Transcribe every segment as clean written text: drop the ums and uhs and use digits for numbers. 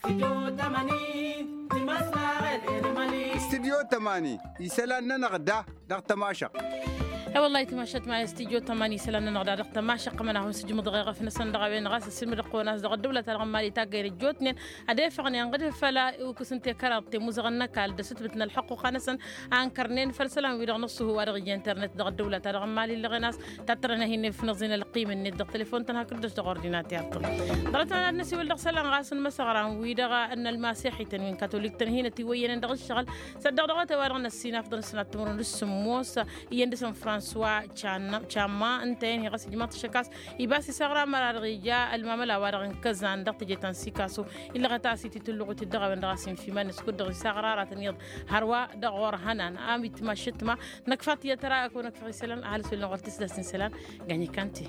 استديو 80 يسلنا نغدا دغ تماشق. والله تماشت مع استديو 8 سلنا نغدا دغ تماشق من هو سجم دقيقه في نسن دغ بين غاس السلم دقو ناس دغ الدوله الغمالي تاغير جوتنين ادفقني انقد فلا وكسنت كرات مزغنا قال دست بتنا الحقوق نسن انكرنين فلسلام ويدغ نصه هو دغ انترنت دغ الدوله الغمالي اللي غناس تترنا هنا في نظين القيم النت دغ تليفون تنها كردش دغ اوردينات يعطل ضرتنا الناس ولدغ سلام غاس المسغران ويدغ ان المسيحي تنوين كاثوليك تنهينا تيوين دغ الشغل صدق دغ توارنا السينا فضل سنه تمرن السموس يندسن فرانسوا تشاما انتين غاس جماعه الشكاس يباسي سغرا مرارغيا الماملا وارغن كزان دغ تجيتان سيكاسو الا غتاسي تلغو تدغ وندغاسين في من سكود دغ سغرا راتنيض هروا دغور هنان امي تمشتما نكفات يا ترى اكون في سلام اهل سلام غلت سلام غني كانتي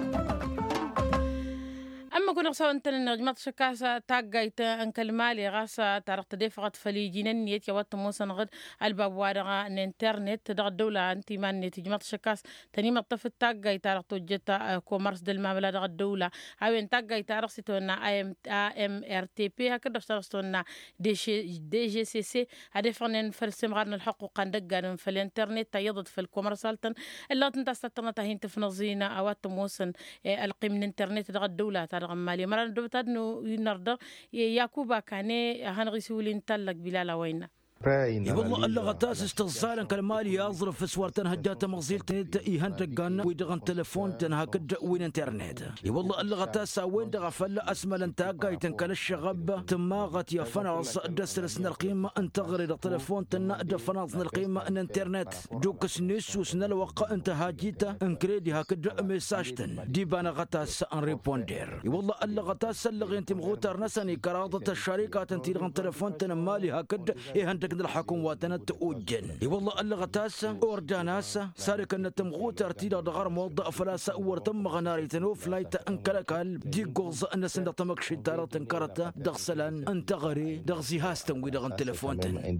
أما كنا سوا أنت النجمات شكاسة تاجيت أنك المالي غاسة تارق تدفعت فليجينا نيت يوات موسى نغد الباب وارغا الإنترنت دغ الدولة أنتي ما نيت جمات شكاس تاني ما طفت تاجيت تارق توجت كومارس دالمعاملة دغ الدولة أوين تاجيت تارق ستونا AMRTP هكذا اشترستونا DGCC هدفعنا فرسم غارنا الحقوق ندقنا في الإنترنت تيضد في الكومارسالتن اللي تنتستنا تهين تفنزينا أوات موسى القيم الإنترنت دغ الدولة غمالي مرة دوبتاد نو ينردر ياكوبا كاني هنغسولين تلك بلا وينا والله اللغتاس استغسالا كالمالي يظرف في سوارتن هجات مغزيل تنت إيهان تقانا ويدغن تلفون تنهاكد وين انترنت والله اللغتاس وين دغفل أسمل انتاقا يتنكال الشغب تماغت يا فنغص دسرسنا القيمة انتغري التلفون تنقد فنغصنا القيمة ان انترنت دوكس نيسو سنة الوقع انت هاجيتا انكريدي هاكد ميساجتن دي بانا غتاس ان ريبوندير والله اللغتاس اللغي انت مغوتر نساني كراضة الشركة تنتيغن تلفون تنمالي هاكد إيهان الحكم واتنت اوجن والله اللغتاس اورداناس سارك ان تمغوت ارتيدا دغار موضع فلاس ورتم غناري تنوف لايت انكلكال دي غوز ان سند تمك شتار تنكرت دغسلان انت غري دغزي هاستم ودغن تليفونتن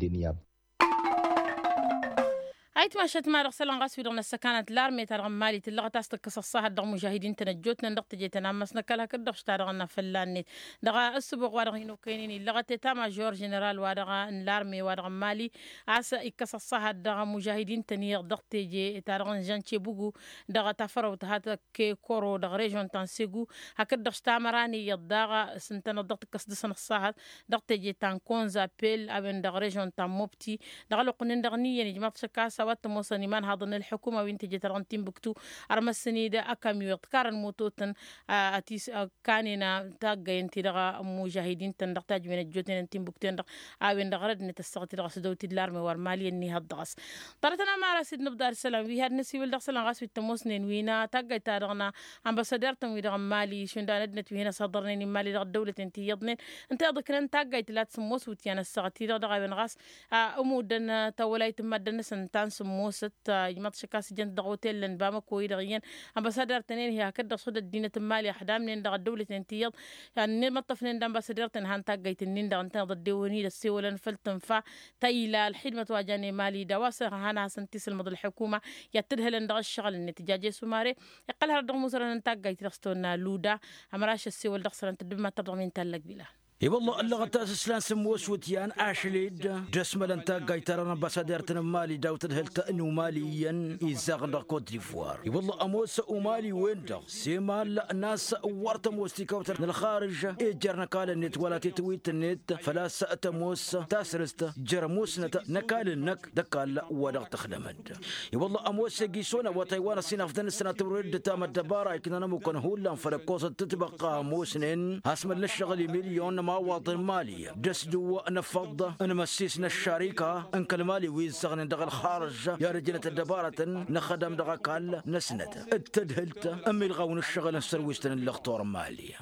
هايت ماشت ما رسلن غاس في دون السكانات لارمي ترغمالي تلغى تاستك قصصها دغ مجاهدين تنجوتنا ندق جيتنا مسنا كلا كدغ شتارغنا فلانيت دغا السبوق وارغينو كاينين لغه تاما جور جنرال وارغا لارمي وارغمالي عسى قصصها دغ مجاهدين تنيغ دغ تيجي تارغن جانتشي بوغو دغ تفرو تهات كي كورو دغ ريجون تانسيغو هكدغ شتامراني يدغ سنتنا دغ قصدسن الصحات دغ تيجي تان كونزابيل ابن دغ ريجون تان موبتي دغ لقنن دغ نيه نجمه شكاسه موصني من هذا الحكومة وانت جتران تيمبكتو أرمسني ده أكم يذكر الموتوتن أتيس كاننا تاجي انت دغا مجاهدين تندقتاج من الجوتين تيمبكتين دغ أوين دغرد نتستغطي دغ سدوتي الأرمي ورمالي إني هالدغس طرتنا مع راسيد نبدأ السلام في هاد نسي ولدغ سلام غاس في التموسنين وينا تاجي تارغنا أمباسادير تم دغ مالي شون داندت وهنا صدرني مالي دغ الدولة انت يضنين انت أذكرن تاجي تلات سموس وتيانا السغتي دغ أوين غاس أمودن تولايت مدن سنتان موست يمط شكاس جنت دغوتيل لن باما كوي دغيان امباسادر تنين هي كد صد الدين المالي احدام نين دغ الدوله تنتيض يعني مطف نين امباسادر تنهان تاجيت نين دغ انت ضدوني للسيولن فلتنفا تايلا الحدمه واجاني مالي دواسه هانا سنتيس المض الحكومه يتدهل دغ الشغل النتيجه سوماري يقلها دغ مزرن تاجيت رستونا لودا امراش السيول دغ سرن تدما ترضى من تلك بلا والله اللغة تاسسلان سموس وتيان أشليد جسم لنتا قايتران بسادر تنمالي داوت الهلتا إنو ماليا إزاغن كوت ديفوار والله أموس ومالي ويندا سيمال ناس ورت موستي كوتر من الخارج إجرنا كال النت ولا تتويت النت فلا سأت موس تاسرست جرموس نكال النك دكال ودغ تخدمد والله أموس يجيسونا وتايوان سينا فدن السنة تورد تام الدبارة كنا نمكن هولا فلكوس تتبقى موسنين هاسم للشغل مليون مواطن مالي دسدو نفض ان مسيسنا الشركه ان كالمالي ويزغن دغ الخارج يا رجله الدباره نخدم دغ كال نسنت التدهلت امي الغون الشغل السرويستن الاخطور مالي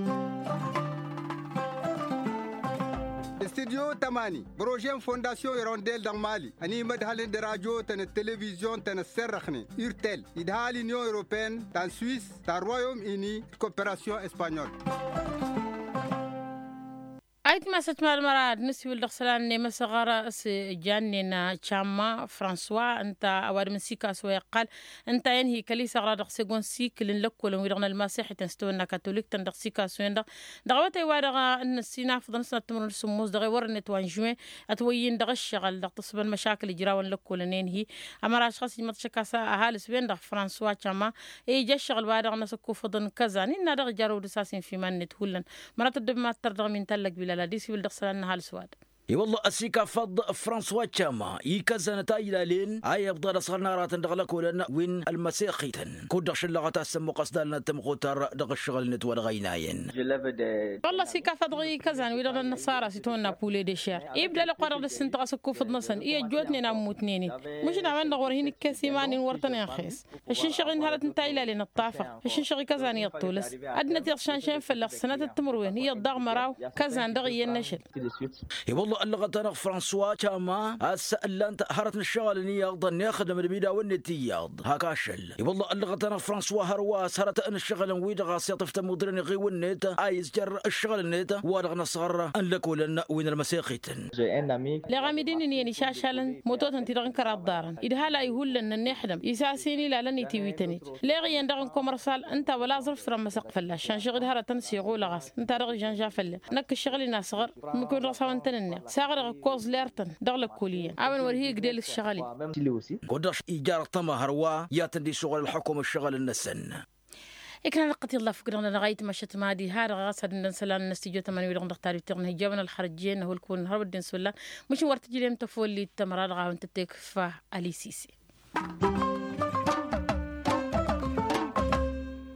استديو 8 بروجين فونداسيون يرونديل دغ مالي اني مدهالين دراجو تن التلفزيون تن السرخني يرتل يدهالي نيو اوروبيان تن سويس تن رويوم اني كوبيراسيون اسبانيول أيت ما ستمر المراد نسوي الدخسلان نيم صغار جاننا شاما فرانسوا أنت أواد من سيكا سويا قال أنت ينهي كليسة غرا دخسيقون سيك لنلك ولو يرغنا المسيح تنستونا كاثوليك تندخ سيكا سوين دغواتي وارغا أن السينا فضل سنة تمر السموز دغي ورنت وان جوين أتوين دغ الشغل دغ تصب المشاكل جراون لك ولنين هي أمر أشخاص يمتشكاسا أهالي سوين دغ فرانسوا شاما إي جا الشغل وارغ نسكو فضل كذا نينا دغ جارو دساسين في من نتهولن مرات الدب ما تردغ من تلك بلا لا ديسي بالدخسلان نهال سواد اي والله السيكا فض فرانسوا تشاما يكزن تايلا لين اي افضل صغرنا رات دغلك ولنا وين المسيخيتن كودش اللغه تسمو قصدنا تمقوتر دغ الشغل نتور غيناين والله سيكا فضغي كزان ويلا النصارى سيتونا بولي دي شير يبدا لقرر السنت سكو فض نسن اي جوتني نموتنيني مش نعمل نغور هنا كسيمان ورتني خيس الشين شغل نهارت تايلا لين الطافه الشين شغل كزان يطولس ادنا تيرشان في السنه التمروين هي الضغ مراو كزان دغي النشل اي والله اللغة تنغ فرانسوا تاما السألان هرت الشغل نياض ناخذ من البيدا والنتياض هكاشل والله اللغة تنغ فرانسوا هرواس هرت ان الشغل ويد غاس يطفت مدرن غي والنت عايز جر الشغل النت وارغ نصغر ان لكولن وين المساقيتن لغامدين ني شاشالن موتوتن تيرغن كراد دارن اذا هلا يهولن نحدم يساسيني لا لني تيويتني لغي يندغن كومرسال انت ولا ظرف ترى مسق فلا شان شغل هرتن سيغو لغاس انت رغ جنجا فلا نك الشغل ناصغر ممكن راسا انتن ساغر كوز ليرتن دغل كليا عمل ورهي قديل الشغلي قدرش ايجار طما هروا ياتندي شغل الحكومه الشغل النسن إكنا لقيت الله فكرنا لغاية ما شت مادي هار غاص هاد نسلان نستيجو تماني ويلغن دختار يتغن هجابنا الخرجين هو الكون هرب الدين سولا مش ورتجي لهم تفولي التمرار غاون تتك فا ألي سيسي